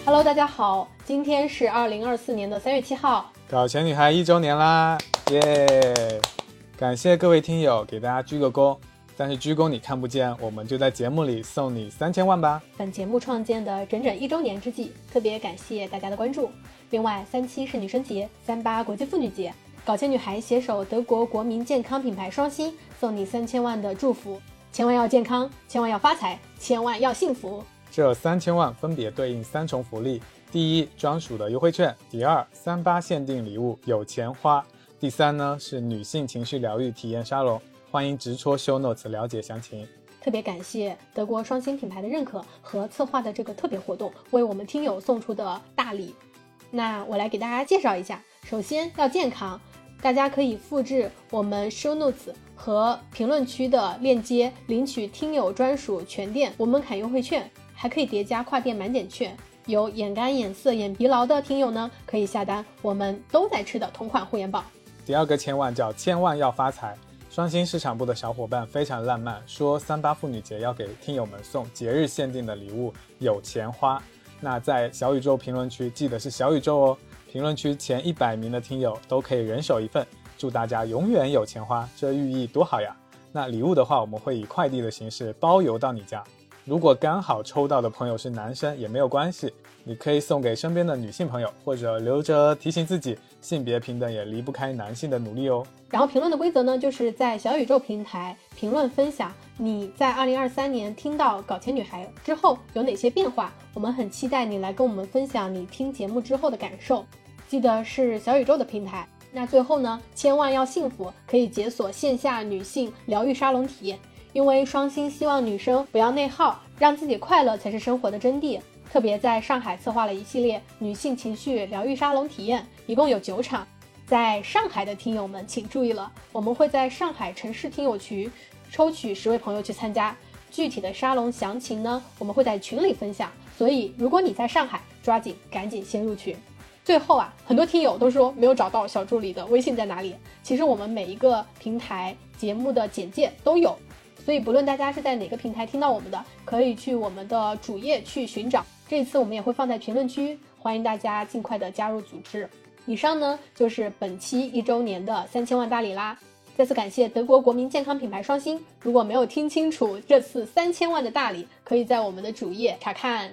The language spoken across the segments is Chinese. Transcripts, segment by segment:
Hello， 大家好，今天是2024年的3月7号， 搞钱女孩1周年啦，耶！感谢各位听友给大家鞠个躬，但是鞠躬你看不见，我们就在节目里送你3000万吧。 本节目创建的整整1周年之际，特别感谢大家的关注。另外，37是女生节，38国际妇女节，搞钱女孩携手德国国民健康品牌双星，送你3000万的祝福。千万要健康，千万要发财，千万要幸福。 这3000万分别对应3重福利：第一，专属的优惠券；第二，38限定礼物，有钱花；第三呢是女性情绪疗愈体验沙龙。欢迎直戳 show notes 了解详情。 特别感谢德国双星品牌的认可和策划的这个特别活动，为我们听友送出的大礼。那我来给大家介绍一下，首先要健康，大家可以复制我们 show notes 和评论区的链接，领取听友专属全店无门槛优惠券，还可以叠加跨店满减券。有眼干眼涩眼疲劳的听友呢，可以下单我们都在吃的同款护眼宝。 第二个千万叫千万要发财。双星市场部的小伙伴非常浪漫，说38妇女节要给听友们送节日限定的礼物，有钱花。那在小宇宙评论区，记得是小宇宙哦，评论区前100名的听友都可以人手一份，祝大家永远有钱花，这寓意多好呀。那礼物的话，我们会以快递的形式包邮到你家。如果刚好抽到的朋友是男生也没有关系，你可以送给身边的女性朋友，或者留着提醒自己，性别平等也离不开男性的努力哦。 然后评论的规则呢，就是在小宇宙平台评论分享你在2023年听到搞钱女孩之后有哪些变化，我们很期待你来跟我们分享你听节目之后的感受。记得是小宇宙的平台。那最后呢，千万要幸福，可以解锁线下女性疗愈沙龙体验。因为双星希望女生不要内耗，让自己快乐才是生活的真谛。特别在上海策划了一系列女性情绪疗愈沙龙体验，一共有9场。在上海的听友们请注意了，我们会在上海城市听友群抽取10位朋友去参加，具体的沙龙详情呢，我们会在群里分享。所以如果你在上海，抓紧赶紧先入群。最后啊，很多听友都说没有找到小助理的微信在哪里，其实我们每一个平台节目的简介都有，所以不论大家是在哪个平台听到我们的，可以去我们的主页去寻找。这次我们也会放在评论区，欢迎大家尽快的加入组织。以上呢就是本期1周年的3000万大礼啦！再次感谢德国国民健康品牌双星。如果没有听清楚这次3000万的大礼，可以在我们的主页查看。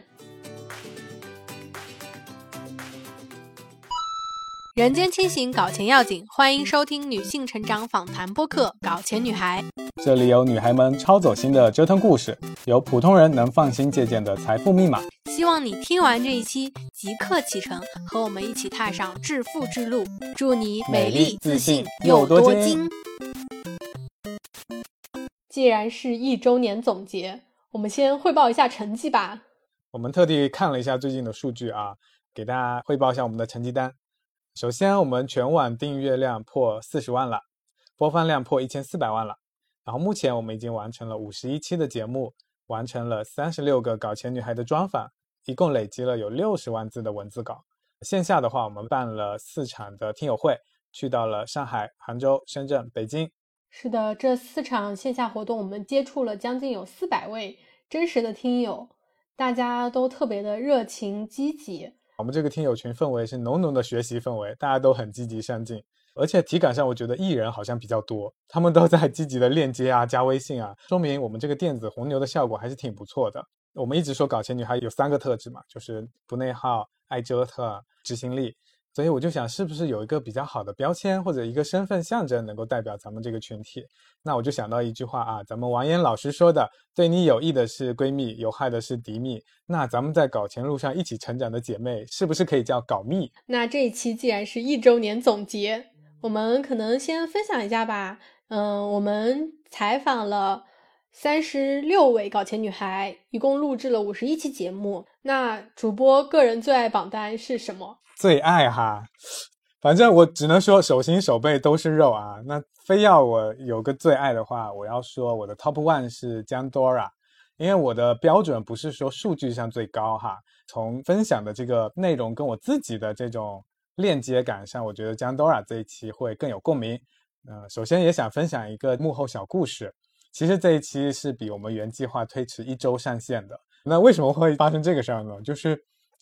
人间清醒，搞钱要紧，欢迎收听女性成长访谈播客《搞钱女孩》。 这里有女孩们超走心的折腾故事，有普通人能放心借鉴的财富密码。 希望你听完这一期即刻启程，和我们一起踏上致富之路。祝你美丽自信又多金。既然是1周年总结，我们先汇报一下成绩吧。 我们特地看了一下最近的数据啊，给大家汇报一下我们的成绩单。首先，我们全网订阅量破40万了，播放量破1400万了。然后目前我们已经完成了51期的节目，完成了36个搞钱女孩的专访，一共累积了有60万字的文字稿。线下的话，我们办了4场的听友会，去到了上海、杭州、深圳、北京。 是的，这4场线下活动，我们接触了将近有400位真实的听友，大家都特别的热情积极。 我们这个听友群氛围是浓浓的学习氛围，大家都很积极上进，而且体感上我觉得艺人好像比较多，他们都在积极的链接啊、加微信啊，说明我们这个电子红牛的效果还是挺不错的。我们一直说搞钱女孩有3个特质嘛，就是不内耗、爱折腾、执行力。所以我就想是不是有一个比较好的标签或者一个身份象征能够代表咱们这个群体。那我就想到一句话啊，咱们王岩老师说的，对你有益的是闺蜜，有害的是敌蜜。那咱们在搞钱路上一起成长的姐妹，是不是可以叫搞蜜？ 那这一期既然是1周年总结，我们可能先分享一下吧。我们采访了36位搞钱女孩，一共录制了51期节目。那主播个人最爱榜单是什么？ 最爱哈，反正我只能说手心手背都是肉啊。那非要我有个最爱的话，我要说我的 top one 是江 Dora， 因为我的标准不是说数据上最高哈，从分享的这个内容跟我自己的这种链接感上，我觉得江 Dora 这一期会更有共鸣。首先也想分享一个幕后小故事，其实这一期是比我们原计划推迟1周上线的。那为什么会发生这个事儿呢？就是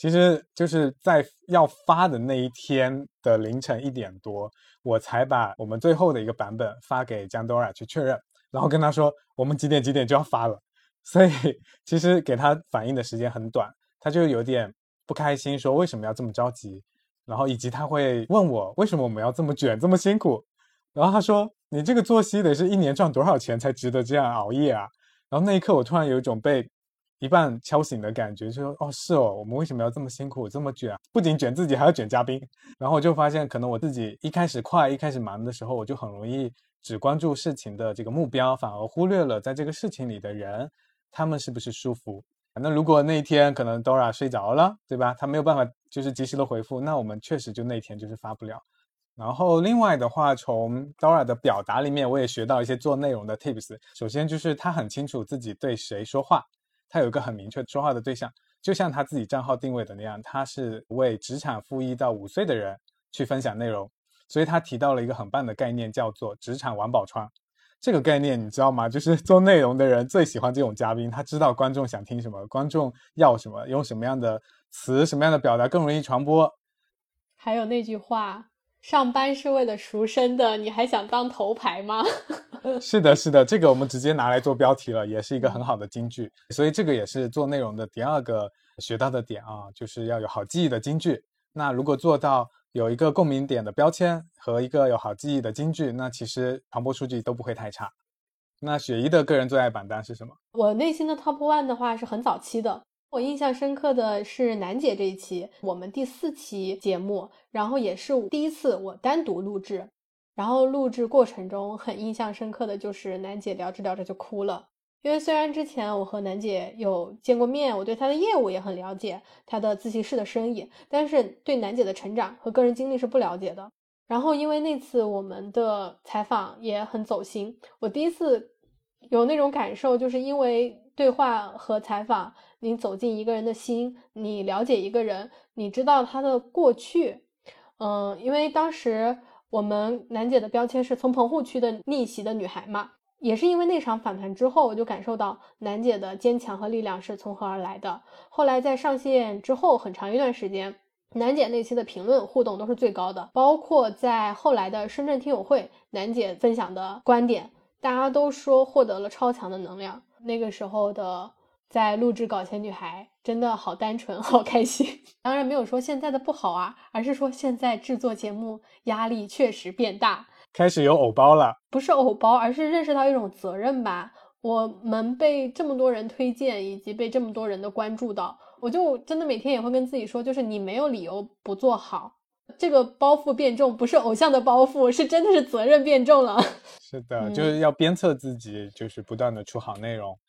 其实就是在要发的那一天的凌晨1点多，我才把我们最后的一个版本发给江 Dora 去确认，然后跟他说我们几点就要发了。所以其实给他反应的时间很短，他就有点不开心，说为什么要这么着急，然后以及他会问我为什么我们要这么卷这么辛苦，然后他说你这个作息得是1年赚多少钱才值得这样熬夜啊。然后那一刻我突然有一种被一半敲醒的感觉，就说哦是哦，我们为什么要这么辛苦这么卷，不仅卷自己还要卷嘉宾。然后我就发现可能我自己一开始忙的时候，我就很容易只关注事情的这个目标，反而忽略了在这个事情里的人他们是不是舒服。那如果那一天可能 Dora 睡着了，对吧，他没有办法就是及时的回复，那我们确实就那天就是发不了。然后另外的话，从 Dora 的表达里面我也学到一些做内容的 tips。 首先就是他很清楚自己对谁说话，他有一个很明确说话的对象，就像他自己账号定位的那样，他是为职场负1到5岁的人去分享内容。所以他提到了一个很棒的概念，叫做职场王宝钏。这个概念你知道吗？就是做内容的人最喜欢这种嘉宾，他知道观众想听什么，观众要什么，用什么样的词什么样的表达更容易传播。 还有那句话，上班是为了赎身的，你还想当头牌吗？ 是的是的，这个我们直接拿来做标题了，也是一个很好的金句。所以这个也是做内容的第二个学到的点啊，就是要有好记忆的金句。那如果做到有一个共鸣点的标签和一个有好记忆的金句，那其实传播数据都不会太差。那雪姨的个人最爱榜单是什么？ 我内心的 top one 的话是很早期的，我印象深刻的是楠姐这一期，我们第4期节目，然后也是第一次我单独录制，然后录制过程中很印象深刻的就是楠姐聊着聊着就哭了。因为虽然之前我和楠姐有见过面，我对她的业务也很了解，她的自习室的生意，但是对楠姐的成长和个人经历是不了解的。然后因为那次我们的采访也很走心，我第一次有那种感受，就是因为对话和采访，你走进一个人的心，你了解一个人，你知道他的过去。因为当时我们楠姐的标签是从棚户区的逆袭的女孩嘛，也是因为那场访谈之后，我就感受到楠姐的坚强和力量是从何而来的。后来在上线之后很长一段时间，楠姐那期的评论互动都是最高的，包括在后来的深圳听友会，楠姐分享的观点，大家都说获得了超强的能量。那个时候的在录制搞钱女孩真的好单纯好开心。当然没有说现在的不好啊，而是说现在制作节目压力确实变大， 开始有偶包了。 不是偶包，而是认识到一种责任吧。我们被这么多人推荐，以及被这么多人的关注到，我就真的每天也会跟自己说，就是你没有理由不做好。这个包袱变重，不是偶像的包袱，是真的是责任变重了。 是的，就是要鞭策自己，就是不断的出好内容。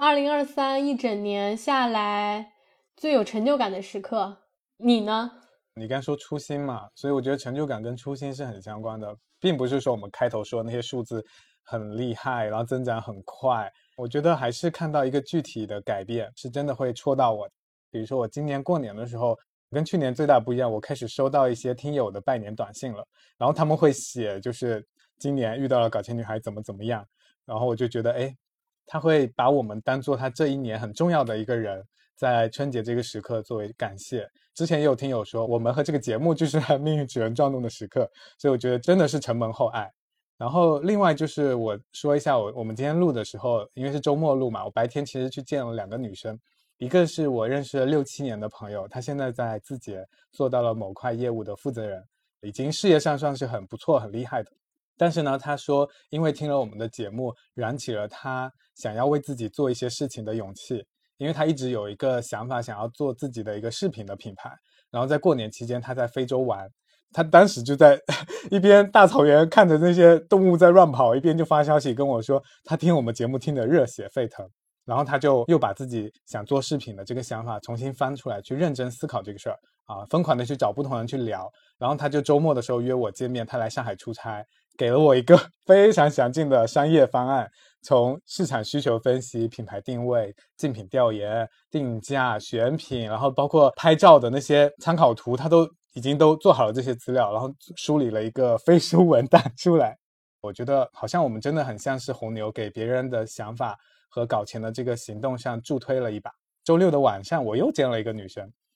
2023一整年下来最有成就感的时刻，你呢？ 你刚说初心嘛，所以我觉得成就感跟初心是很相关的，并不是说我们开头说那些数字很厉害，然后增长很快。我觉得还是看到一个具体的改变，是真的会戳到我。比如说我今年过年的时候，跟去年最大不一样，我开始收到一些听友的拜年短信了，然后他们会写就是今年遇到了搞钱女孩怎么样，然后我就觉得哎，他会把我们当做他这一年很重要的一个人，在春节这个时刻作为感谢。之前也有听友说我们和这个节目就是命运使人转动的时刻，所以我觉得真的是承蒙厚爱。然后另外就是我说一下我们今天录的时候，因为是周末录嘛，我白天其实去见了2个女生，一个是我认识了6、7年的朋友，她现在在字节做到了某块业务的负责人，已经事业上算是很不错很厉害的。但是呢，她说因为听了我们的节目，燃起了她想要为自己做一些事情的勇气，因为她一直有一个想法，想要做自己的一个饰品的品牌。然后在过年期间她在非洲玩，他当时就在一边大草原看着那些动物在乱跑，一边就发消息跟我说他听我们节目听得热血沸腾。然后他就又把自己想做视频的这个想法重新翻出来，去认真思考这个事儿啊，疯狂的去找不同人去聊。然后他就周末的时候约我见面，他来上海出差，给了我一个非常详尽的商业方案，从市场需求分析、品牌定位、竞品调研、定价、选品，然后包括拍照的那些参考图，他都已经都做好了这些资料，然后梳理了一个飞书文档出来。我觉得好像我们真的很像是红牛，给别人的想法和搞钱的这个行动上助推了一把。周六的晚上我又见了一个女生，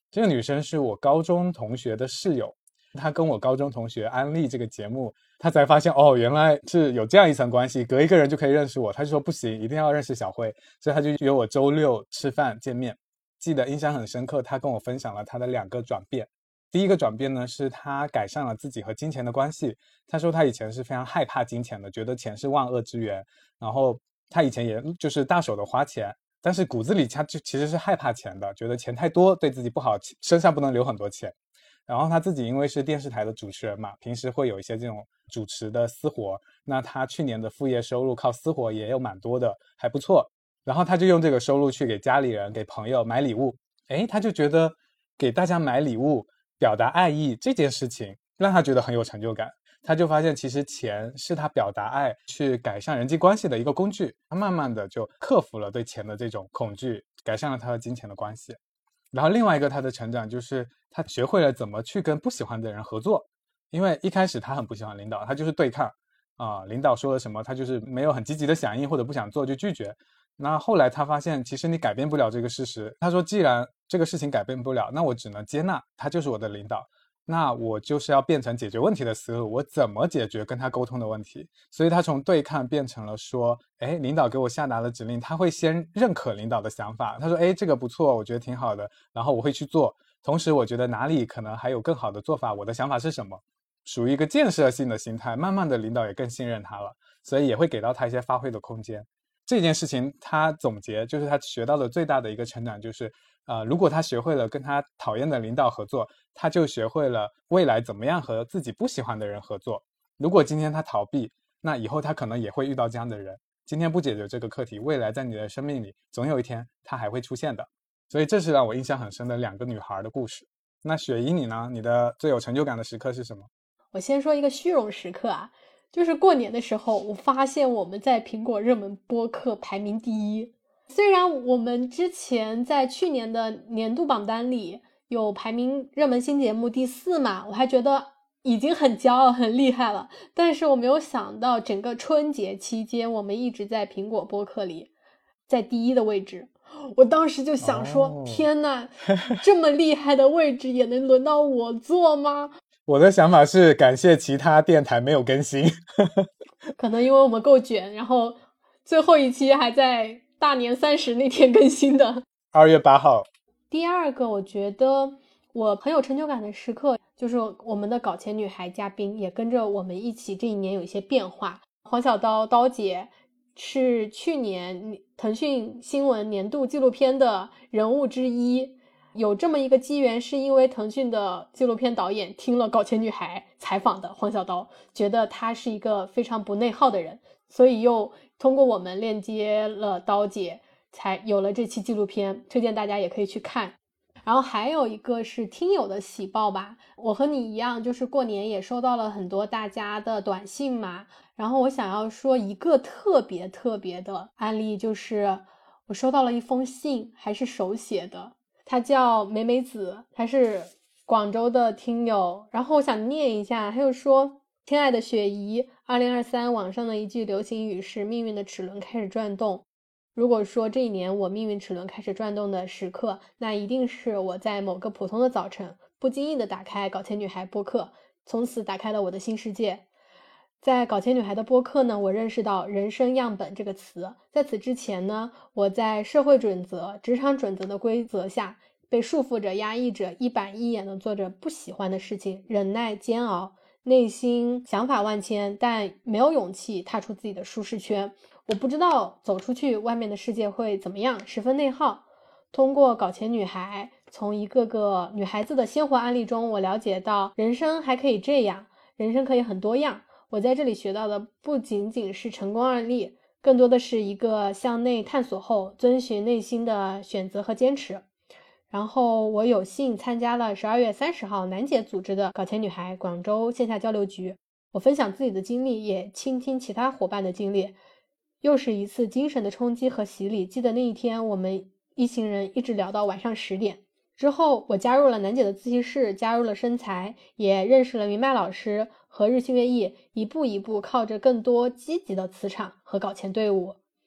这个女生是我高中同学的室友，她跟我高中同学安利这个节目，她才发现原来是有这样一层关系，隔一个人就可以认识我。她就说不行，一定要认识小慧，所以她就约我周六吃饭见面。记得印象很深刻，她跟我分享了她的2个转变。第一个转变呢，是她改善了自己和金钱的关系。她说她以前是非常害怕金钱的，觉得钱是万恶之源，然后她以前也就是大手的花钱，但是骨子里她就其实是害怕钱的，觉得钱太多对自己不好，身上不能留很多钱。然后她自己因为是电视台的主持人嘛，平时会有一些这种主持的私活，那她去年的副业收入靠私活也有蛮多的，还不错。然后她就用这个收入去给家里人给朋友买礼物。她就觉得给大家买礼物表达爱意这件事情让她觉得很有成就感。她就发现其实钱是她表达爱去改善人际关系的一个工具，她慢慢的就克服了对钱的这种恐惧，改善了她和金钱的关系。然后另外一个她的成长就是她学会了怎么去跟不喜欢的人合作。因为一开始她很不喜欢领导，她就是对抗领导说了什么她就是没有很积极的响应，或者不想做就拒绝。那后来她发现其实你改变不了这个事实，她说既然这个事情改变不了，那我只能接纳他就是我的领导，那我就是要变成解决问题的思路，我怎么解决跟他沟通的问题。所以他从对抗变成了说领导给我下达了指令，他会先认可领导的想法，他说这个不错，我觉得挺好的，然后我会去做，同时我觉得哪里可能还有更好的做法，我的想法是什么，属于一个建设性的心态。慢慢的领导也更信任他了，所以也会给到他一些发挥的空间。这件事情他总结就是他学到的最大的一个成长就是如果他学会了跟他讨厌的领导合作，他就学会了未来怎么样和自己不喜欢的人合作。如果今天他逃避，那以后他可能也会遇到这样的人，今天不解决这个课题，未来在你的生命里总有一天他还会出现的。所以这是让我印象很深的2个女孩的故事。那雪姨你呢？你的最有成就感的时刻是什么？ 我先说一个虚荣时刻啊，就是过年的时候，我发现我们在苹果热门播客排名第1。虽然我们之前在去年的年度榜单里有排名热门新节目第4嘛，我还觉得已经很骄傲很厉害了，但是我没有想到整个春节期间我们一直在苹果播客里在第1的位置。我当时就想说天哪，这么厉害的位置也能轮到我坐吗？ 我的想法是感谢其他电台没有更新可能因为我们够卷，然后最后一期还在大年30那天更新的 ，2月8号。 第2个我觉得我很有成就感的时刻就是我们的搞钱女孩嘉宾也跟着我们一起这一年有一些变化。黄小刀刀姐是去年腾讯新闻年度纪录片的人物之一，有这么一个机缘是因为腾讯的纪录片导演听了搞钱女孩采访的黄小刀，觉得她是一个非常不内耗的人，所以又通过我们链接了刀姐，才有了这期纪录片，推荐大家也可以去看。然后还有一个是听友的喜报吧，我和你一样就是过年也收到了很多大家的短信嘛，然后我想要说一个特别的案例，就是我收到了一封信，还是手写的，他叫美美子，他是广州的听友，然后我想念一下，他就说亲爱的雪姨，2023网上的一句流行语是命运的齿轮开始转动。如果说这一年我命运齿轮开始转动的时刻，那一定是我在某个普通的早晨不经意的打开搞钱女孩播客，从此打开了我的新世界。在搞钱女孩的播客呢，我认识到人生样本这个词。在此之前呢，我在社会准则、职场准则的规则下被束缚着、压抑着，一板一眼的做着不喜欢的事情，忍耐煎熬，内心想法万千，但没有勇气踏出自己的舒适圈。我不知道走出去外面的世界会怎么样，十分内耗。通过搞钱女孩，从一个个女孩子的鲜活案例中，我了解到人生还可以这样，人生可以很多样。我在这里学到的不仅仅是成功案例，更多的是一个向内探索后遵循内心的选择和坚持。然后我有幸参加了12月30号楠姐组织的搞钱女孩广州线下交流局，我分享自己的经历，也倾听其他伙伴的经历，又是一次精神的冲击和洗礼。记得那一天我们一行人一直聊到晚上10点，之后我加入了楠姐的自习室，加入了身材，也认识了明白老师和日新月异，一步一步靠着更多积极的磁场和搞钱队伍。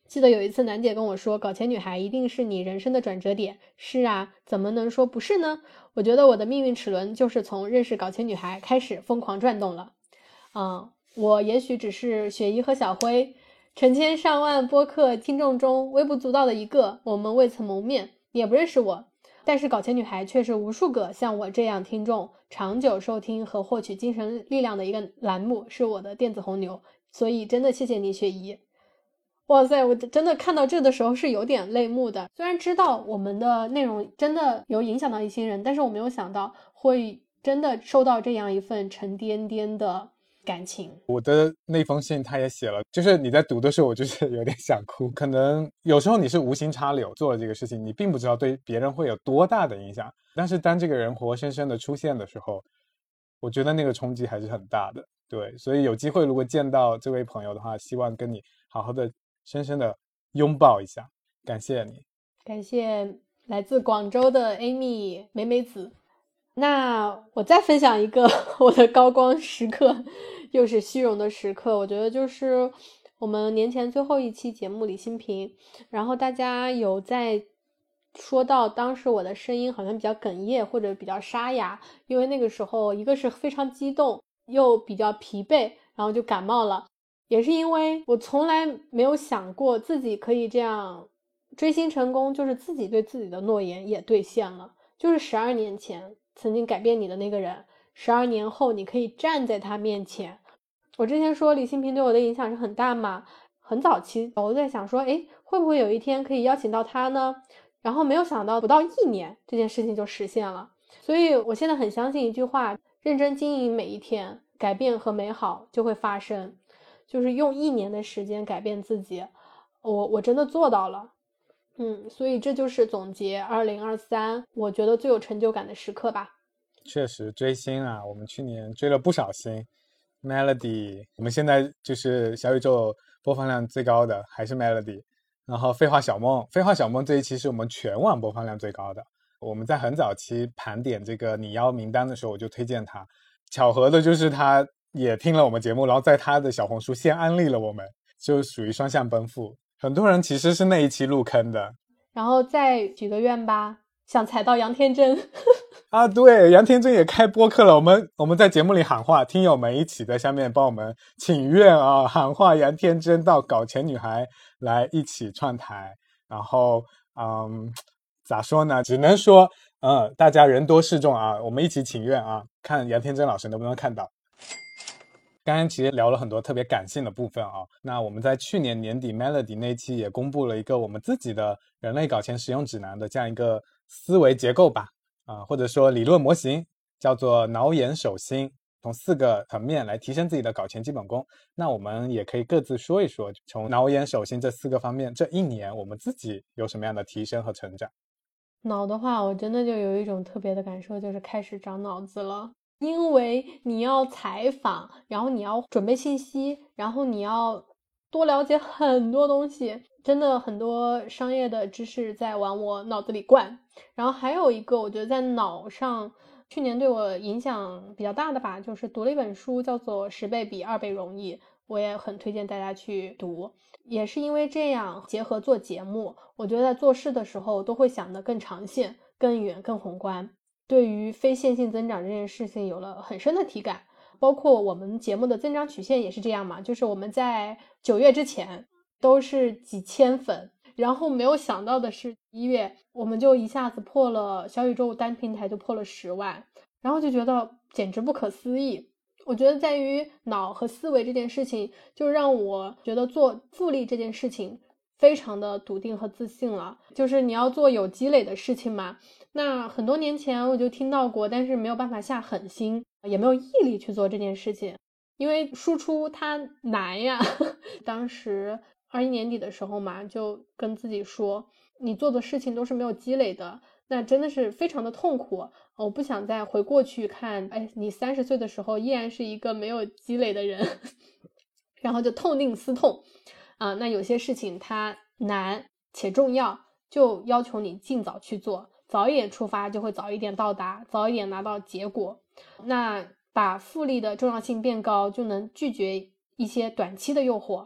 记得有一次楠姐跟我说，搞钱女孩一定是你人生的转折点。是啊，怎么能说不是呢？我觉得我的命运齿轮就是从认识搞钱女孩开始疯狂转动了。我也许只是雪姨和小辉成千上万播客听众中微不足道的一个，我们未曾谋面，你也不认识我，但是搞钱女孩却是无数个像我这样听众长久收听和获取精神力量的一个栏目，是我的电子红牛。所以真的谢谢你，雪姨。哇塞，我真的看到这的时候是有点泪目的。虽然知道我们的内容真的有影响到一些人，但是我没有想到会真的收到这样一份沉甸甸的感情。 我的那封信他也写了，就是你在读的时候我就是有点想哭。可能有时候你是无心插柳做了这个事情，你并不知道对别人会有多大的影响，但是当这个人活生生的出现的时候，我觉得那个冲击还是很大的。对，所以有机会如果见到这位朋友的话，希望跟你好好的深深的拥抱一下。感谢你， 感谢来自广州的 Amy 美美子。那我再分享一个我的高光时刻，又是虚荣的时刻。我觉得就是我们年前最后一期节目李新平，然后大家有在说到当时我的声音好像比较哽咽或者比较沙哑，因为那个时候一个是非常激动又比较疲惫，然后就感冒了。也是因为我从来没有想过自己可以这样追星成功，就是自己对自己的诺言也兑现了。就是12年前曾经改变你的那个人，12年后你可以站在他面前。我之前说李新平对我的影响是很大嘛，很早期我在想说，会不会有一天可以邀请到他呢？然后没有想到不到1年这件事情就实现了。所以我现在很相信一句话，认真经营每一天，改变和美好就会发生。就是用1年的时间改变自己，我真的做到了。所以这就是总结2023我觉得最有成就感的时刻吧。 确实追星啊，我们去年追了不少星。Melody 我们现在就是小宇宙播放量最高的还是 Melody， 然后废话小梦这一期是我们全网播放量最高的。我们在很早期盘点这个你邀名单的时候我就推荐他，巧合的就是他也听了我们节目，然后在他的小红书先安利了我们，就属于双向奔赴。很多人其实是那一期入坑的。 然后再许个愿吧，想踩到杨天真啊，对，杨天真也开播客了。我们在节目里喊话，听友们一起在下面帮我们请愿啊，喊话杨天真到搞钱女孩来一起串台。然后咋说呢，只能说大家人多势众啊，我们一起请愿啊，看杨天真老师能不能看到。刚刚其实聊了很多特别感性的部分啊，那我们在去年年底 Melody 那期也公布了一个我们自己的人类搞钱实用指南的这样一个思维结构吧，或者说理论模型，叫做脑眼手心，从4个层面来提升自己的搞钱基本功。那我们也可以各自说一说，从脑眼手心这4个方面，这1年我们自己有什么样的提升和成长。 脑的话，我真的就有一种特别的感受，就是开始长脑子了。因为你要采访，然后你要准备信息，然后你要多了解很多东西，真的很多商业的知识在往我脑子里灌。然后还有一个我觉得在脑上去年对我影响比较大的吧，就是读了一本书叫做10倍比2倍容易，我也很推荐大家去读。也是因为这样结合做节目，我觉得在做事的时候都会想得更长线、更远、更宏观，对于非线性增长这件事情有了很深的体感。包括我们节目的增长曲线也是这样嘛，就是我们在9月之前都是几千粉，然后没有想到的是1月我们就一下子破了，小宇宙单平台就破了10万，然后就觉得简直不可思议。我觉得在于脑和思维这件事情，就让我觉得做复利这件事情非常的笃定和自信了。就是你要做有积累的事情嘛，那很多年前我就听到过，但是没有办法下狠心，也没有毅力去做这件事情，因为输出它难呀当时21年底的时候嘛，就跟自己说，你做的事情都是没有积累的，那真的是非常的痛苦。我不想再回过去看，你30岁的时候依然是一个没有积累的人然后就痛定思痛那有些事情它难且重要，就要求你尽早去做，早一点出发就会早一点到达，早一点拿到结果。那把复利的重要性变高，就能拒绝一些短期的诱惑，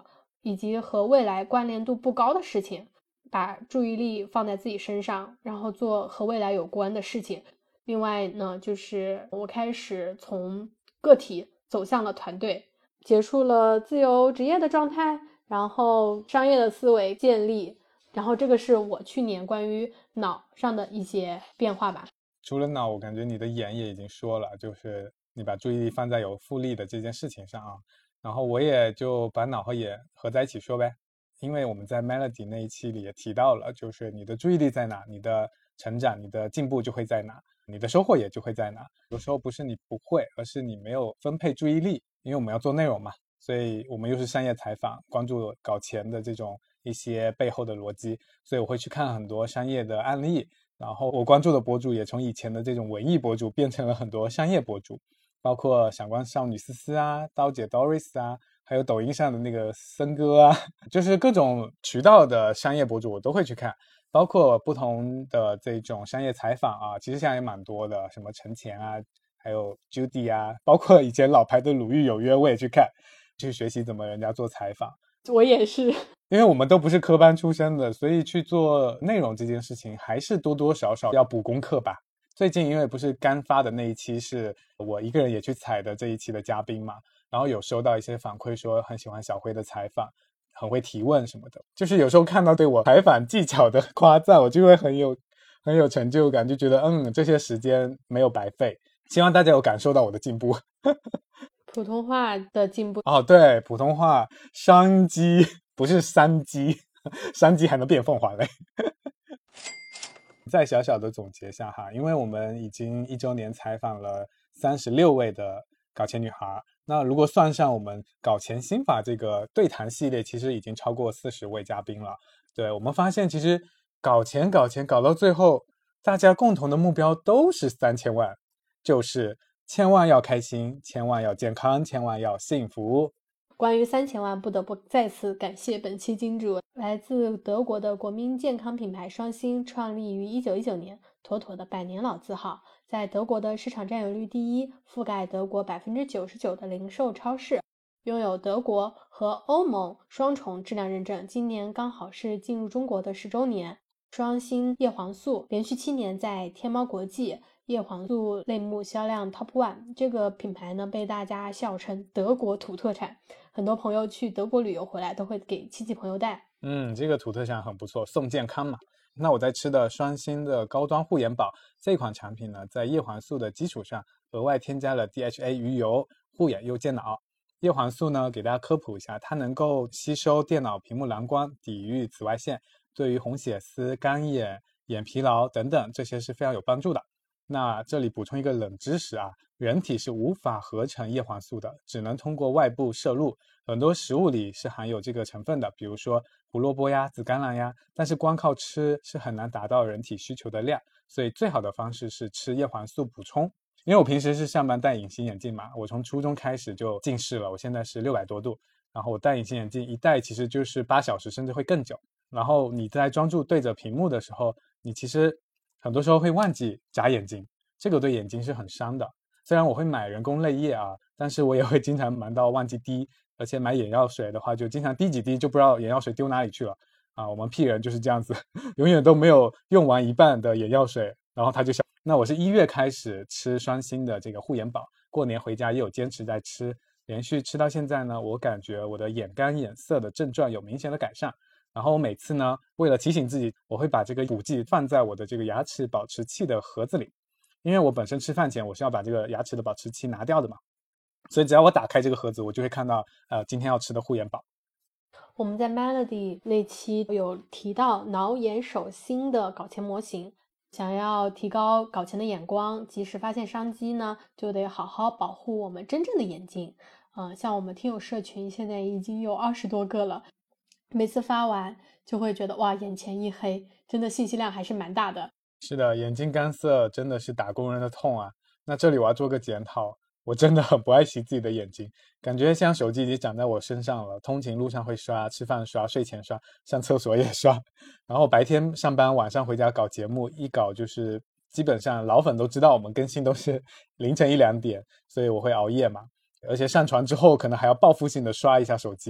以及和未来关联度不高的事情，把注意力放在自己身上，然后做和未来有关的事情。另外呢，就是我开始从个体走向了团队，结束了自由职业的状态，然后商业的思维建立，然后这个是我去年关于脑上的一些变化吧。 除了脑，我感觉你的眼也已经说了，就是你把注意力放在有复利的这件事情上啊。然后我也就把脑和眼合在一起说呗，因为我们在 Melody 那一期里也提到了，就是你的注意力在哪，你的成长、你的进步就会在哪，你的收获也就会在哪。有时候不是你不会，而是你没有分配注意力，因为我们要做内容嘛，所以我们又是商业采访，关注搞钱的这种一些背后的逻辑，所以我会去看很多商业的案例，然后我关注的博主也从以前的这种文艺博主变成了很多商业博主，包括闪光少女思思啊、刀姐 Doris 啊，还有抖音上的那个森哥啊，就是各种渠道的商业博主我都会去看，包括不同的这种商业采访啊，其实现在也蛮多的，什么陈乾啊，还有 Judy 啊，包括以前老牌的鲁豫有约我也去看，去学习怎么人家做采访。 我也是， 因为我们都不是科班出身的，所以去做内容这件事情还是多多少少要补功课吧。最近因为不是刚发的那一期是我一个人也去采的这一期的嘉宾嘛，然后有收到一些反馈说很喜欢小辉的采访，很会提问什么的，就是有时候看到对我采访技巧的夸赞，我就会很有成就感，就觉得这些时间没有白费，希望大家有感受到我的进步。 普通话的进步哦，对，普通话商机不是山鸡，山鸡还能变凤凰嘞。再小小的总结下哈，因为我们已经1周年采访了36位的搞钱女孩，那如果算上我们搞钱心法这个对谈系列，其实已经超过40位嘉宾了。对，我们发现其实搞钱搞到最后，大家共同的目标都是3000万，就是千万要开心，千万要健康，千万要幸福。 关于3000万，不得不再次感谢本期金主，来自德国的国民健康品牌双星，创立于1919年，妥妥的100年老字号，在德国的市场占有率第一，覆盖德国99%的零售超市，拥有德国和欧盟双重质量认证，今年刚好是进入中国的10周年。双星叶黄素连续7年在天猫国际叶黄素类目销量 Top 1， 这个品牌呢被大家笑称德国土特产，很多朋友去德国旅游回来都会给亲戚朋友带。 这个土特产很不错，送健康嘛。那我在吃的双星的高端护眼宝这款产品呢，在叶黄素的基础上额外添加了 DHA 鱼油，护眼又健脑。叶黄素呢，给大家科普一下，它能够吸收电脑屏幕蓝光，抵御紫外线，对于红血丝、干眼、眼疲劳等等这些是非常有帮助的。那这里补充一个冷知识啊，人体是无法合成叶黄素的，只能通过外部摄入，很多食物里是含有这个成分的，比如说胡萝卜呀、紫甘蓝呀，但是光靠吃是很难达到人体需求的量，所以最好的方式是吃叶黄素补充。因为我平时是上班戴隐形眼镜嘛，我从初中开始就近视了，我现在是600多度，然后我戴隐形眼镜一戴其实就是8小时甚至会更久，然后你在专注对着屏幕的时候，你其实很多时候会忘记眨眼睛，这个对眼睛是很伤的。虽然我会买人工泪液啊，但是我也会经常忙到忘记滴，而且买眼药水的话就经常滴几滴就不知道眼药水丢哪里去了啊。我们 P 人就是这样子，永远都没有用完一半的眼药水，然后他就想，那我是1月开始吃双星的这个护眼宝，过年回家也有坚持在吃，连续吃到现在呢，我感觉我的眼干眼涩的症状有明显的改善。然后我每次呢，为了提醒自己，我会把这个补剂放在我的这个牙齿保持器的盒子里，因为我本身吃饭前我是要把这个牙齿的保持器拿掉的嘛，所以只要我打开这个盒子，我就会看到今天要吃的护眼宝。 我们在 Melody 那期有提到脑眼手心的搞钱模型，想要提高搞钱的眼光，及时发现商机呢，就得好好保护我们真正的眼睛。像我们听友社群现在已经有20多个了，每次发完就会觉得哇，眼前一黑，真的信息量还是蛮大的。 是的，眼睛干涩真的是打工人的痛啊。那这里我要做个检讨，我真的很不爱惜自己的眼睛，感觉像手机已经长在我身上了，通勤路上会刷，吃饭刷，睡前刷，上厕所也刷，然后白天上班，晚上回家搞节目，一搞就是基本上老粉都知道我们更新都是凌晨1、2点，所以我会熬夜嘛，而且上传之后可能还要报复性的刷一下手机，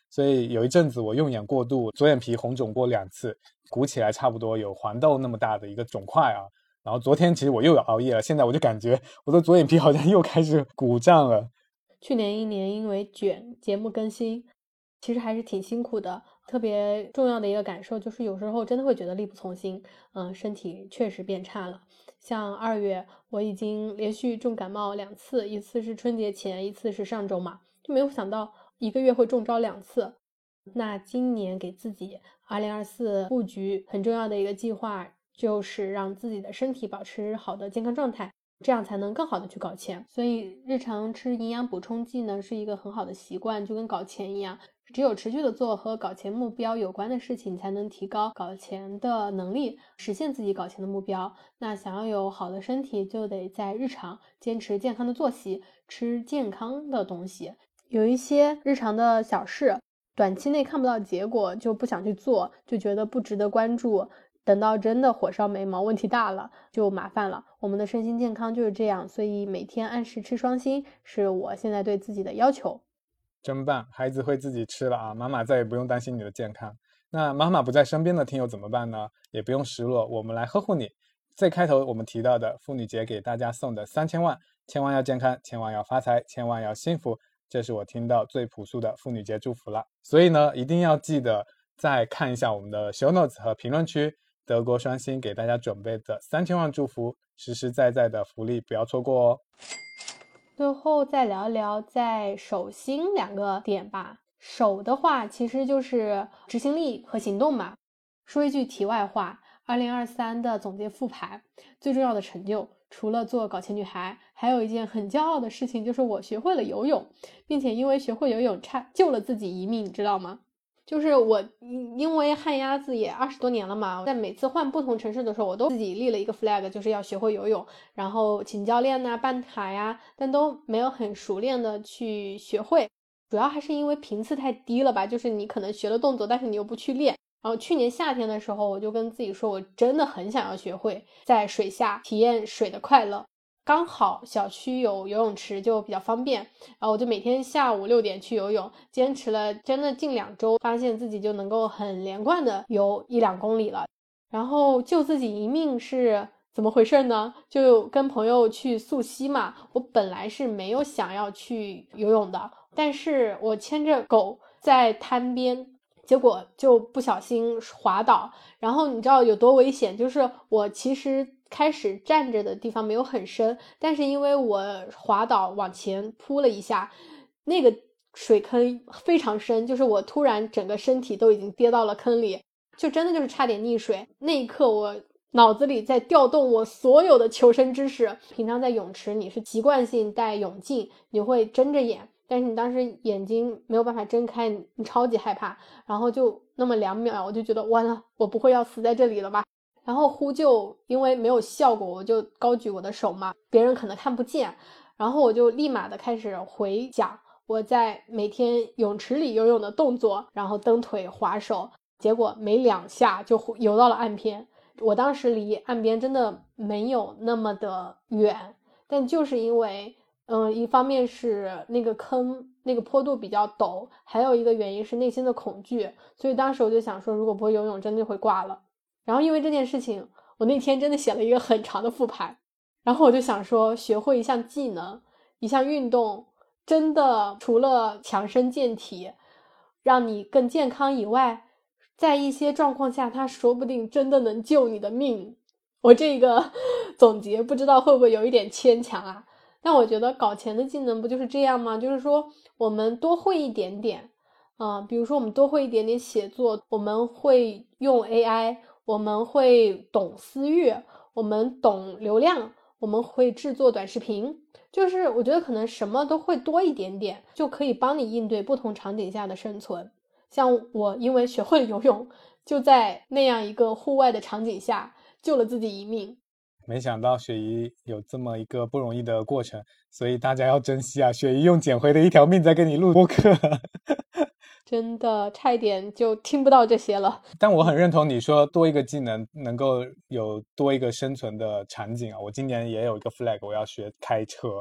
所以有一阵子我用眼过度，左眼皮红肿过2次，鼓起来差不多有黄豆那么大的一个肿块啊。然后昨天其实我又有熬夜了，现在我就感觉我的左眼皮好像又开始鼓胀了。 去年1年因为卷节目更新，其实还是挺辛苦的。特别重要的一个感受就是有时候真的会觉得力不从心，身体确实变差了。像2月我已经连续重感冒2次，一次是春节前，一次是上周嘛，就没有想到1个月会中招2次。那今年给自己2024布局很重要的一个计划，就是让自己的身体保持好的健康状态，这样才能更好的去搞钱。所以日常吃营养补充剂呢，是一个很好的习惯，就跟搞钱一样，只有持续的做和搞钱目标有关的事情，才能提高搞钱的能力，实现自己搞钱的目标。那想要有好的身体，就得在日常坚持健康的作息，吃健康的东西。有一些日常的小事，短期内看不到结果就不想去做，就觉得不值得关注，等到真的火烧眉毛，问题大了就麻烦了。我们的身心健康就是这样，所以每天按时吃双星是我现在对自己的要求。 真棒，孩子会自己吃了啊，妈妈再也不用担心你的健康。那妈妈不在身边的听友怎么办呢？也不用失落，我们来呵护你。最开头我们提到的妇女节给大家送的3000万，千万要健康，千万要发财，千万要幸福，这是我听到最朴素的妇女节祝福了。所以呢，一定要记得再看一下我们的 show notes 和评论区，德国双星给大家准备的3000万祝福，实实在在的福利，不要错过哦。 最后再聊一聊在手心2个点吧。手的话其实就是执行力和行动嘛。说一句题外话，2023的总结复盘最重要的成就，除了做搞钱女孩，还有一件很骄傲的事情，就是我学会了游泳，并且因为学会游泳救了自己一命，你知道吗？就是我因为旱鸭子也20多年了嘛，在每次换不同城市的时候，我都自己立了一个 flag， 就是要学会游泳，然后请教练啊，办卡呀，但都没有很熟练的去学会，主要还是因为频次太低了吧，就是你可能学了动作，但是你又不去练。然后去年夏天的时候，我就跟自己说，我真的很想要学会在水下体验水的快乐。刚好小区有游泳池就比较方便，然后我就每天下午6点去游泳，坚持了真的近2周，发现自己就能够很连贯的游1-2公里了。然后救自己一命是怎么回事呢？就跟朋友去溯溪嘛，我本来是没有想要去游泳的，但是我牵着狗在滩边，结果就不小心滑倒，然后你知道有多危险，就是我其实开始站着的地方没有很深，但是因为我滑倒往前扑了一下，那个水坑非常深，就是我突然整个身体都已经跌到了坑里，就真的就是差点溺水。那一刻我脑子里在调动我所有的求生知识。平常在泳池你是习惯性戴泳镜，你会睁着眼，但是你当时眼睛没有办法睁开，你超级害怕，然后就那么2秒，我就觉得完了，我不会要死在这里了吧。然后呼救因为没有效果，我就高举我的手嘛，别人可能看不见，然后我就立马的开始回讲我在每天泳池里游泳的动作，然后蹬腿划手，结果没2下就游到了岸边。我当时离岸边真的没有那么的远，但就是因为一方面是那个坑那个坡度比较陡，还有一个原因是内心的恐惧，所以当时我就想说，如果不会游泳真的会挂了。然后因为这件事情，我那天真的写了一个很长的复盘，然后我就想说，学会一项技能一项运动，真的除了强身健体让你更健康以外，在一些状况下它说不定真的能救你的命。我这个总结不知道会不会有一点牵强啊，但我觉得搞钱的技能不就是这样吗？就是说我们多会一点点比如说我们多会一点点写作，我们会用 AI， 我们会懂私域，我们懂流量，我们会制作短视频，就是我觉得可能什么都会多一点点，就可以帮你应对不同场景下的生存。像我因为学会游泳，就在那样一个户外的场景下救了自己一命。 没想到雪姨有这么一个不容易的过程，所以大家要珍惜啊！雪姨用捡回的1条命在跟你录播客真的差一点就听不到这些了。 但我很认同你说多一个技能能够有多一个生存的场景啊！我今年也有一个 flag， 我要学开车，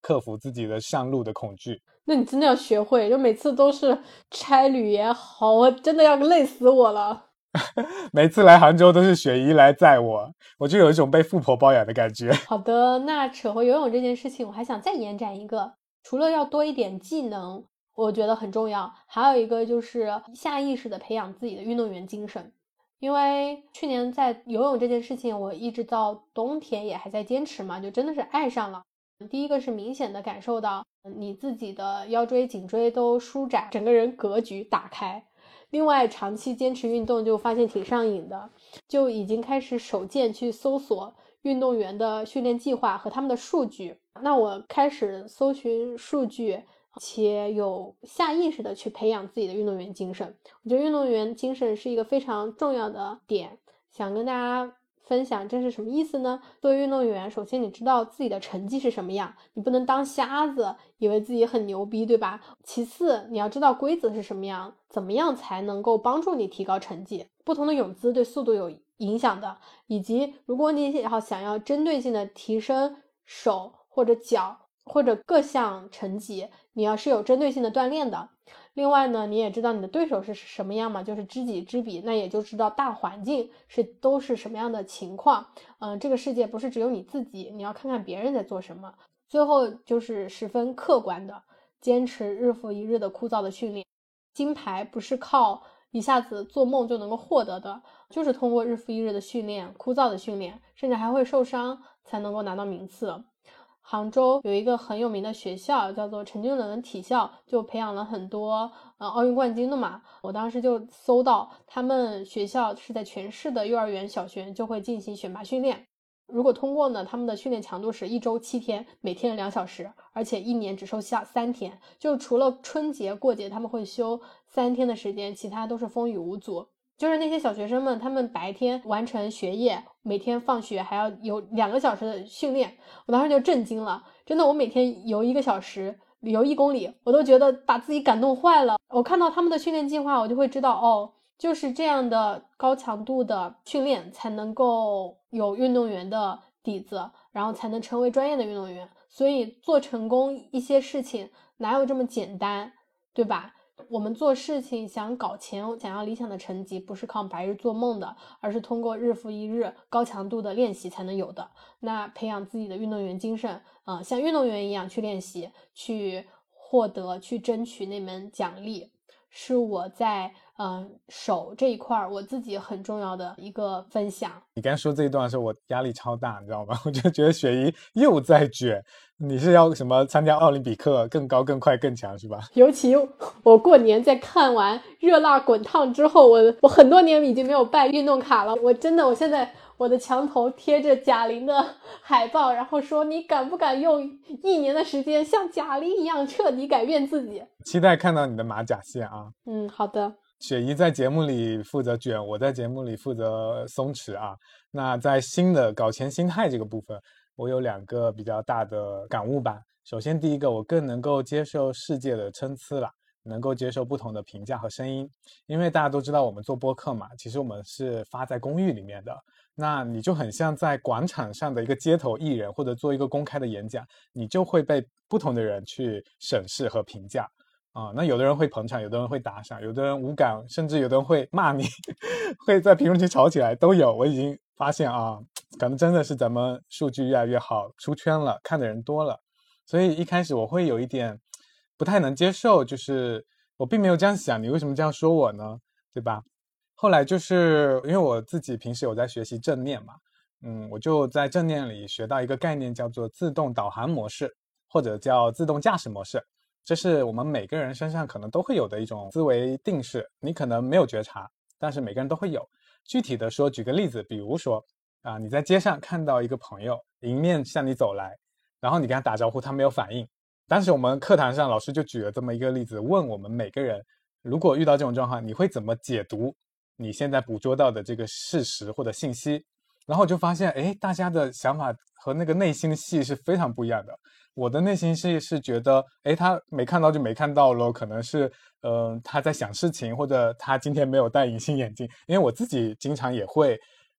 克服自己的上路的恐惧。 那你真的要学会，就每次都是差旅也好，我真的要累死我了。 每次来杭州都是雪姨来载我就有一种被富婆包养的感觉。 好的，那扯回游泳这件事情，我还想再延展一个，除了要多一点技能，我觉得很重要，还有一个就是下意识的培养自己的运动员精神。因为去年在游泳这件事情，我一直到冬天也还在坚持嘛，就真的是爱上了。第一个是明显的感受到你自己的腰椎颈椎都舒展，整个人格局打开。另外长期坚持运动就发现挺上瘾的，就已经开始手贱去搜索运动员的训练计划和他们的数据。那我开始搜寻数据，且有下意识的去培养自己的运动员精神。我觉得运动员精神是一个非常重要的点，想跟大家分享这是什么意思呢？作为运动员，首先你知道自己的成绩是什么样，你不能当瞎子以为自己很牛逼，对吧？其次你要知道规则是什么样，怎么样才能够帮助你提高成绩。不同的泳姿对速度有影响的，以及如果你想要针对性的提升手或者脚或者各项成绩，你要是有针对性的锻炼的。另外呢，你也知道你的对手是什么样嘛，就是知己知彼，那也就知道大环境都是什么样的情况。这个世界不是只有你自己，你要看看别人在做什么。最后就是十分客观的坚持日复一日的枯燥的训练。金牌不是靠一下子做梦就能够获得的，就是通过日复一日的训练，枯燥的训练，甚至还会受伤才能够拿到名次。杭州有一个很有名的学校叫做陈俊伦体校，就培养了很多奥运冠军的嘛。我当时就搜到他们学校是在全市的幼儿园小学就会进行选拔训练，如果通过呢，他们的训练强度是1周7天，每天2小时，而且1年只休下3天，就除了春节过节他们会休3天的时间，其他都是风雨无阻。就是那些小学生们，他们白天完成学业，每天放学还要有2个小时的训练，我当时就震惊了。真的，我每天游1个小时，游1公里，我都觉得把自己感动坏了。我看到他们的训练计划，我就会知道，哦，就是这样的高强度的训练才能够有运动员的底子，然后才能成为专业的运动员。所以做成功一些事情哪有这么简单，对吧？我们做事情想搞钱，想要理想的成绩，不是靠白日做梦的，而是通过日复一日高强度的练习才能有的。那培养自己的运动员精神，像运动员一样去练习，去获得，去争取那门奖励，是我在手这一块我自己很重要的一个分享。 你刚才说这一段的时候，我压力超大，你知道吗？我就觉得雪姨又在卷，你是要什么参加奥林匹克，更高更快更强是吧？ 尤其我过年在看完热辣滚烫之后，我很多年已经没有办运动卡了。我现在我的墙头贴着贾玲的海报，然后说你敢不敢用1年的时间像贾玲一样彻底改变自己。 期待看到你的马甲线啊。 好的。 雪姨在节目里负责卷，我在节目里负责松弛啊。那在新的搞钱心态这个部分，我有2个比较大的感悟吧。首先第一个，我更能够接受世界的参差了，能够接受不同的评价和声音。因为大家都知道我们做播客嘛，其实我们是发在公寓里面的，那你就很像在广场上的一个街头艺人，或者做一个公开的演讲，你就会被不同的人去审视和评价。那有的人会捧场，有的人会打赏，有的人无感，甚至有的人会骂你会在评论区吵起来都有。我已经发现可能真的是咱们数据越来越好，出圈了，看的人多了。所以一开始我会有一点不太能接受，就是我并没有这样想，你为什么这样说我呢？对吧？后来就是因为我自己平时有在学习正念嘛，我就在正念里学到一个概念，叫做自动导航模式，或者叫自动驾驶模式。这是我们每个人身上可能都会有的一种思维定式，你可能没有觉察，但是每个人都会有。具体的说，举个例子，比如说你在街上看到一个朋友迎面向你走来，然后你跟他打招呼，他没有反应。当时我们课堂上老师就举了这么一个例子，问我们每个人，如果遇到这种状况，你会怎么解读你现在捕捉到的这个事实或者信息？然后我就发现，大家的想法和那个内心戏是非常不一样的。我的内心戏是觉得，他没看到就没看到咯，可能是他在想事情，或者他今天没有戴隐形眼镜。因为我自己经常也会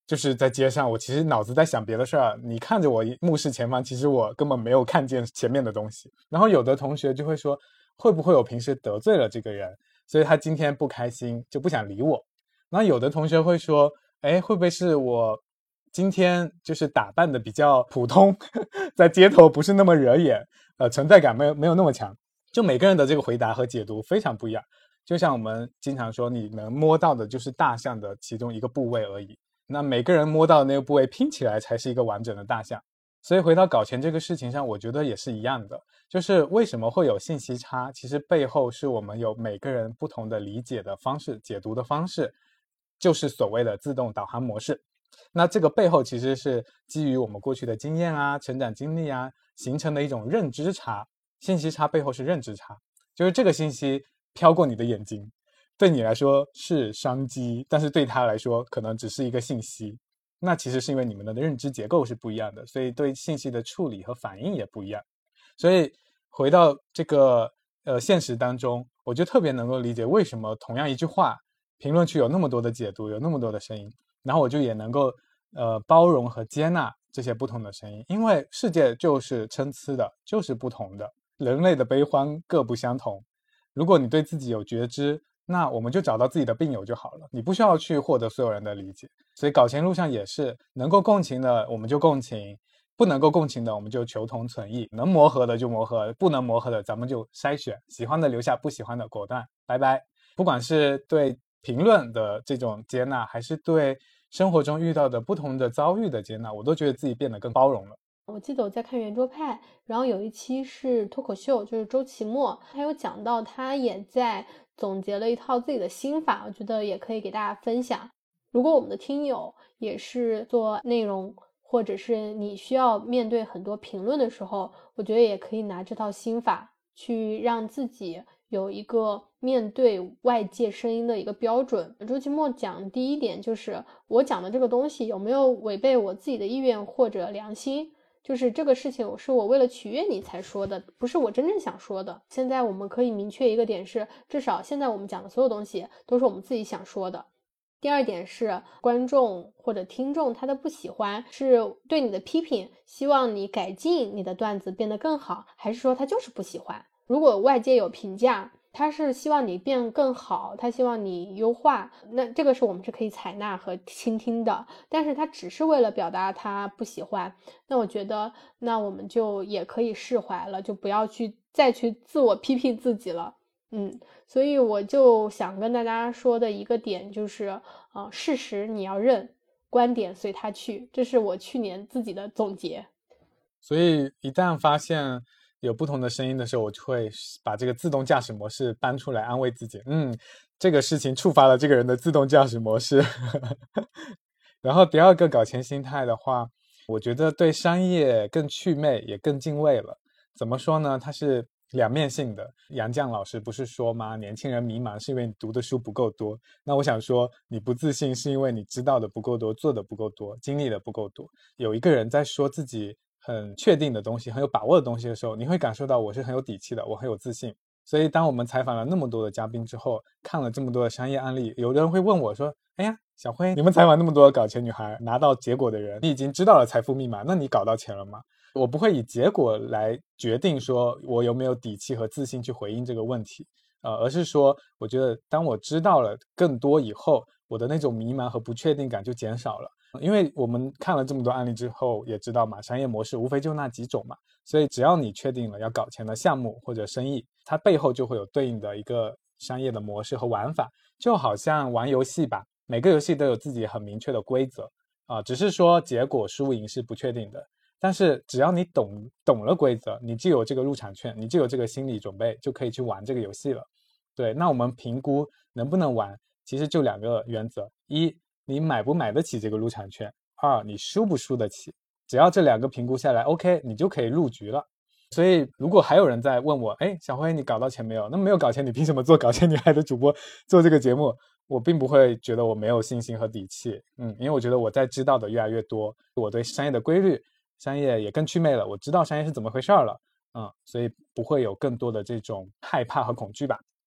就是在街上，我其实脑子在想别的事儿，你看着我目视前方，其实我根本没有看见前面的东西。然后有的同学就会说，会不会我平时得罪了这个人，所以他今天不开心就不想理我。然后有的同学会说，哎，会不会是我今天就是打扮的比较普通，在街头不是那么惹眼，存在感没有那么强。就每个人的这个回答和解读非常不一样。就像我们经常说，你能摸到的就是大象的其中一个部位而已，那每个人摸到的那个部位拼起来才是一个完整的大象。所以回到搞钱这个事情上，我觉得也是一样的，就是为什么会有信息差，其实背后是我们有每个人不同的理解的方式、解读的方式，就是所谓的自动导航模式。那这个背后其实是基于我们过去的经验啊、成长经历啊形成的一种认知差。信息差背后是认知差，就是这个信息飘过你的眼睛，对你来说是商机，但是对他来说可能只是一个信息。那其实是因为你们的认知结构是不一样的，所以对信息的处理和反应也不一样。所以回到这个现实当中，我就特别能够理解为什么同样一句话，评论区有那么多的解读，有那么多的声音，然后我就也能够包容和接纳这些不同的声音，因为世界就是参差的，就是不同的，人类的悲欢各不相同。如果你对自己有觉知，那我们就找到自己的病友就好了，你不需要去获得所有人的理解。所以搞钱路上也是，能够共情的我们就共情，不能够共情的我们就求同存异，能磨合的就磨合，不能磨合的咱们就筛选，喜欢的留下，不喜欢的果断拜拜。不管是对评论的这种接纳，还是对生活中遇到的不同的遭遇的接纳，我都觉得自己变得更包容了。 我记得我在看圆桌派，然后有一期是脱口秀，就是周奇墨，他有讲到他也在总结了一套自己的心法，我觉得也可以给大家分享。如果我们的听友也是做内容，或者是你需要面对很多评论的时候，我觉得也可以拿这套心法去让自己有一个面对外界声音的一个标准。周奇墨讲第一点就是我讲的这个东西有没有违背我自己的意愿或者良心，就是这个事情是我为了取悦你才说的，不是我真正想说的。现在我们可以明确一个点是，至少现在我们讲的所有东西都是我们自己想说的。第二点是观众或者听众他的不喜欢是对你的批评，希望你改进你的段子变得更好，还是说他就是不喜欢。如果外界有评价，他是希望你变更好，他希望你优化，那这个是我们是可以采纳和倾听的。但是他只是为了表达他不喜欢，那我觉得那我们就也可以释怀了，就不要再去自我批评自己了。所以我就想跟大家说的一个点就是事实你要认，观点随他去，这是我去年自己的总结。 所以一旦发现有不同的声音的时候，我就会把这个自动驾驶模式搬出来安慰自己，这个事情触发了这个人的自动驾驶模式。然后第二个搞钱心态的话，我觉得对商业更祛魅也更敬畏了。怎么说呢？它是两面性的。杨绛老师不是说吗？年轻人迷茫是因为你读的书不够多。那我想说，你不自信是因为你知道的不够多，做的不够多，经历的不够多。有一个人在说自己很确定的东西，很有把握的东西的时候，你会感受到我是很有底气的，我很有自信。所以当我们采访了那么多的嘉宾之后，看了这么多的商业案例，有的人会问我说，哎呀，小辉，你们采访那么多搞钱女孩拿到结果的人，你已经知道了财富密码，那你搞到钱了吗？我不会以结果来决定说我有没有底气和自信去回应这个问题，而是说我觉得当我知道了更多以后，我的那种迷茫和不确定感就减少了。因为我们看了这么多案例之后也知道嘛，商业模式无非就那几种嘛，所以只要你确定了要搞钱的项目或者生意，它背后就会有对应的一个商业的模式和玩法。就好像玩游戏吧，每个游戏都有自己很明确的规则只是说结果输赢是不确定的，但是只要你懂了规则，你就有这个入场券，你就有这个心理准备，就可以去玩这个游戏了。对，那我们评估能不能玩，其实就两个原则：一，你买不买得起这个入场券；二，你输不输得起。只要这两个评估下来 OK， 你就可以入局了。所以如果还有人在问我，哎，小辉你搞到钱没有？那没有搞钱你凭什么做搞钱女孩的主播，做这个节目？我并不会觉得我没有信心和底气，因为我觉得我在知道的越来越多，我对商业的规律，商业也更祛魅了，我知道商业是怎么回事了，所以不会有更多的这种害怕和恐惧吧。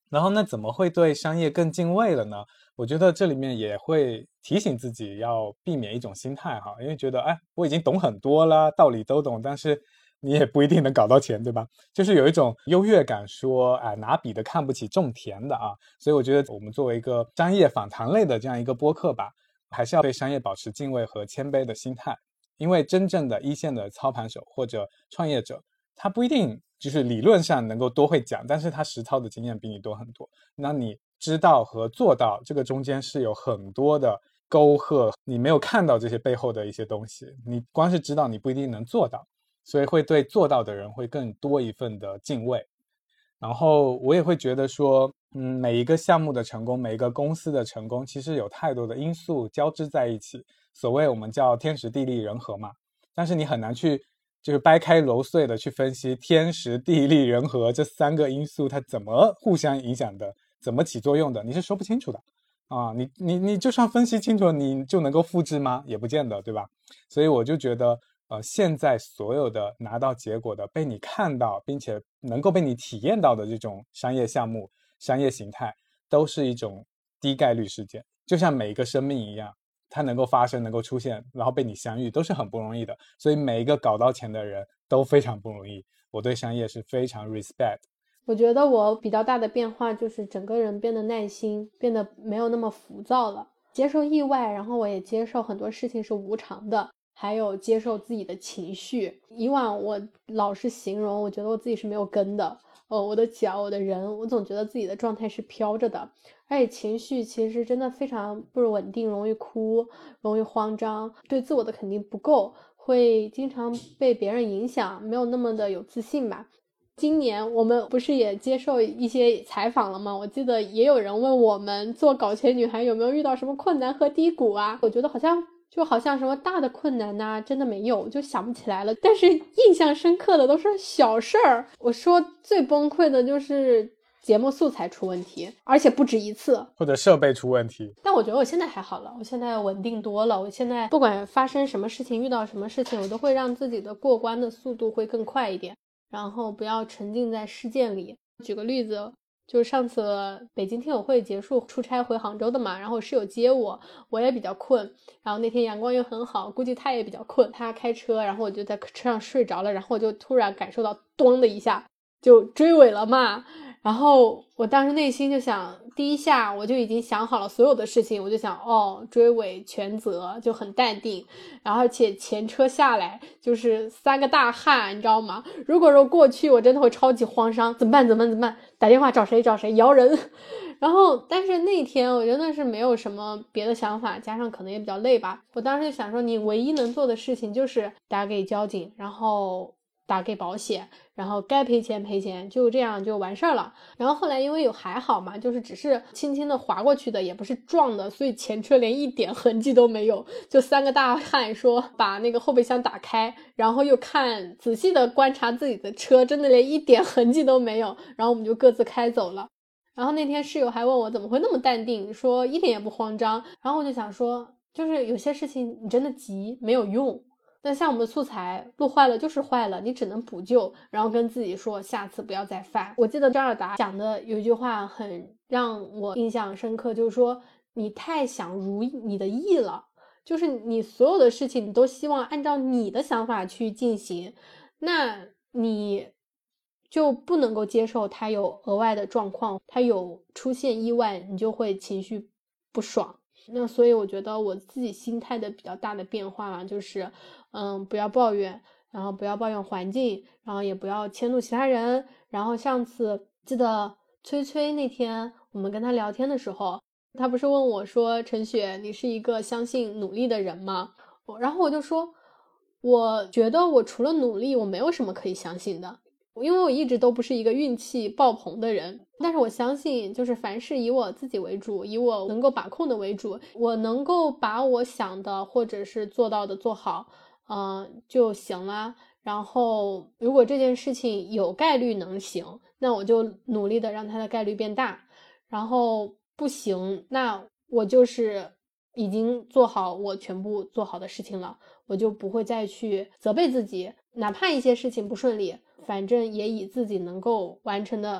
然后那怎么会对商业更敬畏了呢？我觉得这里面也会提醒自己要避免一种心态哈，因为觉得我已经懂很多了，道理都懂，但是你也不一定能搞到钱，对吧？就是有一种优越感说，拿笔的看不起种田的啊。所以我觉得我们作为一个商业访谈类的这样一个播客吧，还是要对商业保持敬畏和谦卑的心态。因为真正的一线的操盘手或者创业者，他不一定就是理论上能够多会讲，但是他实操的经验比你多很多。那你知道和做到这个中间是有很多的沟壑，你没有看到这些背后的一些东西，你光是知道你不一定能做到，所以会对做到的人会更多一份的敬畏。然后我也会觉得说每一个项目的成功，每一个公司的成功，其实有太多的因素交织在一起，所谓我们叫天时地利人和嘛。但是你很难去就是掰开揉碎的去分析天时地利人和这3个因素它怎么互相影响的，怎么起作用的，你是说不清楚的啊。你就算分析清楚，你就能够复制吗？也不见得，对吧？所以我就觉得现在所有的拿到结果的，被你看到并且能够被你体验到的这种商业项目、商业形态，都是一种低概率事件，就像每一个生命一样，它能够发生，能够出现，然后被你相遇，都是很不容易的。所以每一个搞到钱的人都非常不容易。我对商业是非常 respect。 我觉得我比较大的变化就是整个人变得耐心，变得没有那么浮躁了，接受意外，然后我也接受很多事情是无常的，还有接受自己的情绪。以往我老是形容，我觉得我自己是没有根的，我的脚，我的人，我总觉得自己的状态是飘着的，而且情绪其实真的非常不稳定，容易哭，容易慌张，对自我的肯定不够，会经常被别人影响，没有那么的有自信吧。今年我们不是也接受一些采访了吗？我记得也有人问我们做搞钱女孩有没有遇到什么困难和低谷啊？我觉得好像什么大的困难啊，真的没有，就想不起来了。但是印象深刻的都是小事儿。我说最崩溃的就是节目素材出问题，而且不止一次， 或者设备出问题。 但我觉得我现在还好了，我现在稳定多了。我现在不管发生什么事情，遇到什么事情，我都会让自己的过关的速度会更快一点，然后不要沉浸在事件里。举个例子，就是上次北京听友会结束出差回杭州的嘛，然后室友接我，我也比较困，然后那天阳光又很好，估计他也比较困，他开车，然后我就在车上睡着了，然后我就突然感受到咚的一下就追尾了嘛。然后我当时内心就想，第一下我就已经想好了所有的事情，我就想追尾全责，就很淡定，然后而且前车下来就是3个大汉，你知道吗？如果说过去我真的会超级慌张，怎么办，打电话找谁摇人。然后但是那天我真的是没有什么别的想法，加上可能也比较累吧，我当时就想说，你唯一能做的事情就是打给交警，然后打给保险，然后该赔钱赔钱，就这样就完事儿了。然后后来因为还好嘛，就是只是轻轻的划过去的，也不是撞的，所以前车连一点痕迹都没有。就3个大汉说把那个后备箱打开，然后又仔细的观察自己的车，真的连一点痕迹都没有，然后我们就各自开走了。然后那天室友还问我怎么会那么淡定，说一点也不慌张。然后我就想说，就是有些事情你真的急没有用，但像我们的素材录坏了就是坏了，你只能补救，然后跟自己说下次不要再犯。我记得张尔达讲的有一句话很让我印象深刻，就是说你太想如你的意了，就是你所有的事情你都希望按照你的想法去进行，那你就不能够接受它有额外的状况，它有出现意外，你就会情绪不爽。那所以我觉得我自己心态的比较大的变化嘛，就是不要抱怨，然后不要抱怨环境，然后也不要迁怒其他人。然后上次记得崔崔那天我们跟他聊天的时候，他不是问我说，陈雪你是一个相信努力的人吗？然后我就说，我觉得我除了努力我没有什么可以相信的，因为我一直都不是一个运气爆棚的人，但是我相信就是凡事以我自己为主，以我能够把控的为主，我能够把我想的或者是做到的做好就行了。然后如果这件事情有概率能行，那我就努力的让它的概率变大，然后不行，那我就是已经做好我全部做好的事情了，我就不会再去责备自己，哪怕一些事情不顺利，反正也以自己能够完成的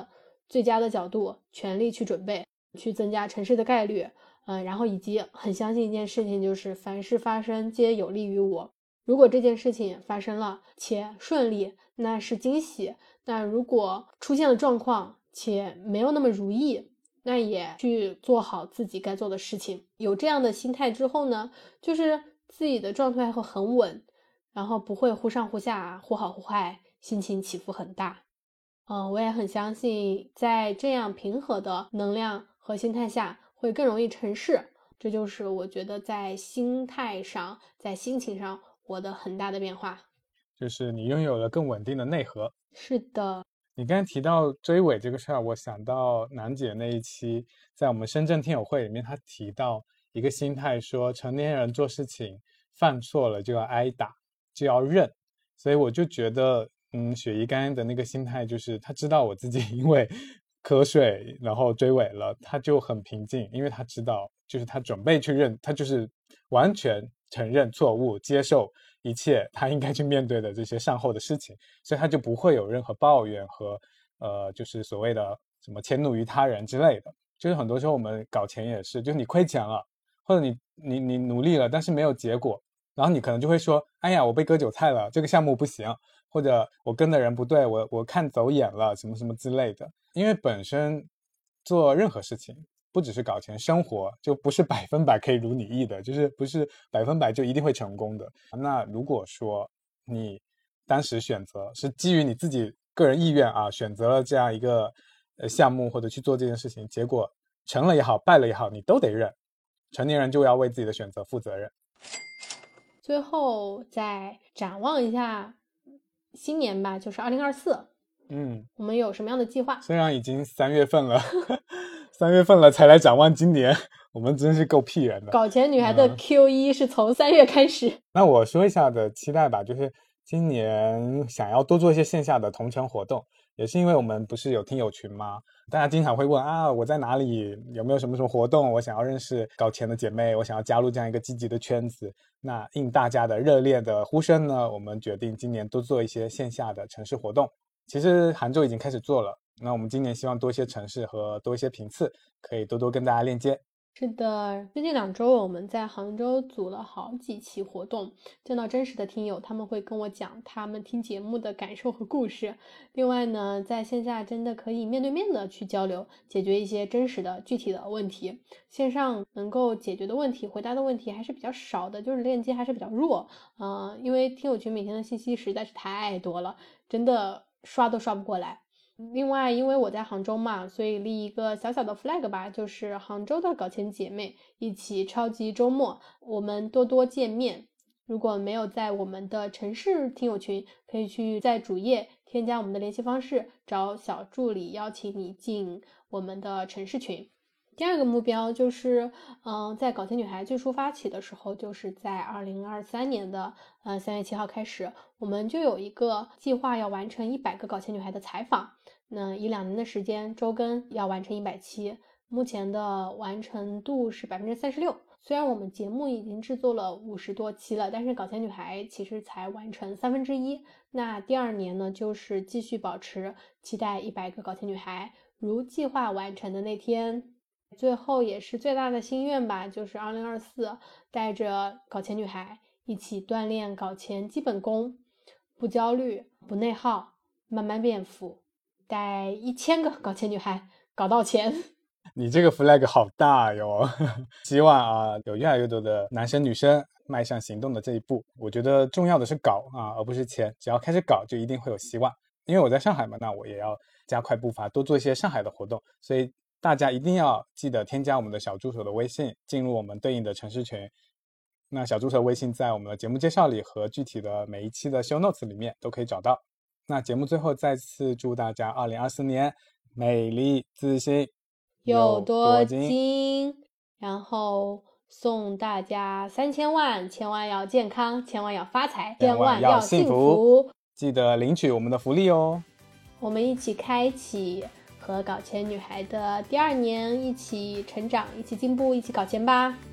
最佳的角度全力去准备，去增加成事的概率。然后以及很相信一件事情，就是凡事发生皆有利于我。如果这件事情发生了且顺利，那是惊喜；那如果出现了状况且没有那么如意，那也去做好自己该做的事情。有这样的心态之后呢，就是自己的状态会很稳，然后不会忽上忽下，忽好忽坏，心情起伏很大。我也很相信在这样平和的能量和心态下会更容易成事，这就是我觉得在心态上在心情上我的很大的变化。 就是你拥有了更稳定的内核。 是的。 你刚才提到追尾这个事儿，我想到楠姐那一期在我们深圳听友会里面，她提到一个心态，说成年人做事情犯错了就要挨打，就要认。所以我就觉得雪姨刚刚的那个心态，就是她知道我自己因为瞌睡然后追尾了，她就很平静，因为她知道就是她准备去认，她就是完全承认错误，接受一切他应该去面对的这些善后的事情，所以他就不会有任何抱怨和就是所谓的什么迁怒于他人之类的。就是很多时候我们搞钱也是，就是你亏钱了，或者你努力了但是没有结果，然后你可能就会说，哎呀我被割韭菜了，这个项目不行，或者我跟的人不对，我看走眼了什么什么之类的。因为本身做任何事情不只是搞钱，生活就不是100%可以如你意的，就是不是100%就一定会成功的。那如果说你当时选择是基于你自己个人意愿啊，选择了这样一个项目或者去做这件事情，结果成了也好败了也好，你都得认。成年人就要为自己的选择负责任。 最后再展望一下新年吧，就是2024。我们有什么样的计划？ 虽然已经3月份了3月份了才来展望今年，我们真是够屁人的。 搞钱女孩的 Q1 是从3月开始。 那我说一下的期待吧，就是今年想要多做一些线下的同城活动，也是因为我们不是有听友群吗？大家经常会问啊，我在哪里，有没有什么活动，我想要认识搞钱的姐妹，我想要加入这样一个积极的圈子。那应大家的热烈的呼声呢，我们决定今年多做一些线下的城市活动。其实杭州已经开始做了，那我们今年希望多一些城市和多一些频次，可以多多跟大家链接。 是的，最近2周我们在杭州组了好几期活动，见到真实的听友，他们会跟我讲他们听节目的感受和故事。另外呢，在线下真的可以面对面的去交流，解决一些真实的具体的问题。线上能够解决的问题，回答的问题还是比较少的，就是链接还是比较弱。因为听友群每天的信息实在是太多了，真的刷都刷不过来。另外因为我在杭州嘛，所以立一个小小的 flag 吧，就是杭州的搞钱姐妹一起超级周末，我们多多见面。如果没有在我们的城市听友群，可以去在主页添加我们的联系方式，找小助理邀请你进我们的城市群。第二个目标就是在搞钱女孩最初发起的时候，就是在2023年的3月7号开始，我们就有一个计划要完成100个搞钱女孩的采访，那1-2年的时间周更要完成100期，目前的完成度是 36%。虽然我们节目已经制作了50多期了，但是搞钱女孩其实才完成1/3。那第2年呢，就是继续保持期待100个搞钱女孩如计划完成的那天。最后也是最大的心愿吧，就是2024带着搞钱女孩一起锻炼搞钱基本功，不焦虑，不内耗，慢慢变富，带1000个搞钱女孩搞到钱。 你这个 flag 好大哟希望啊有越来越多的男生女生迈向行动的这一步。我觉得重要的是搞啊，而不是钱，只要开始搞就一定会有希望。因为我在上海嘛，那我也要加快步伐，多做一些上海的活动，所以大家一定要记得添加我们的小助手的微信，进入我们对应的城市群。那小助手微信在我们的节目介绍里和具体的每一期的 show notes 里面都可以找到。那节目最后再次祝大家2024年美丽自信有多金，然后送大家3000万，千万要健康，千万要发财，千万要幸福， 记得领取我们的福利哦。 我们一起开启和搞钱女孩的第2年，一起成长，一起进步，一起搞钱吧。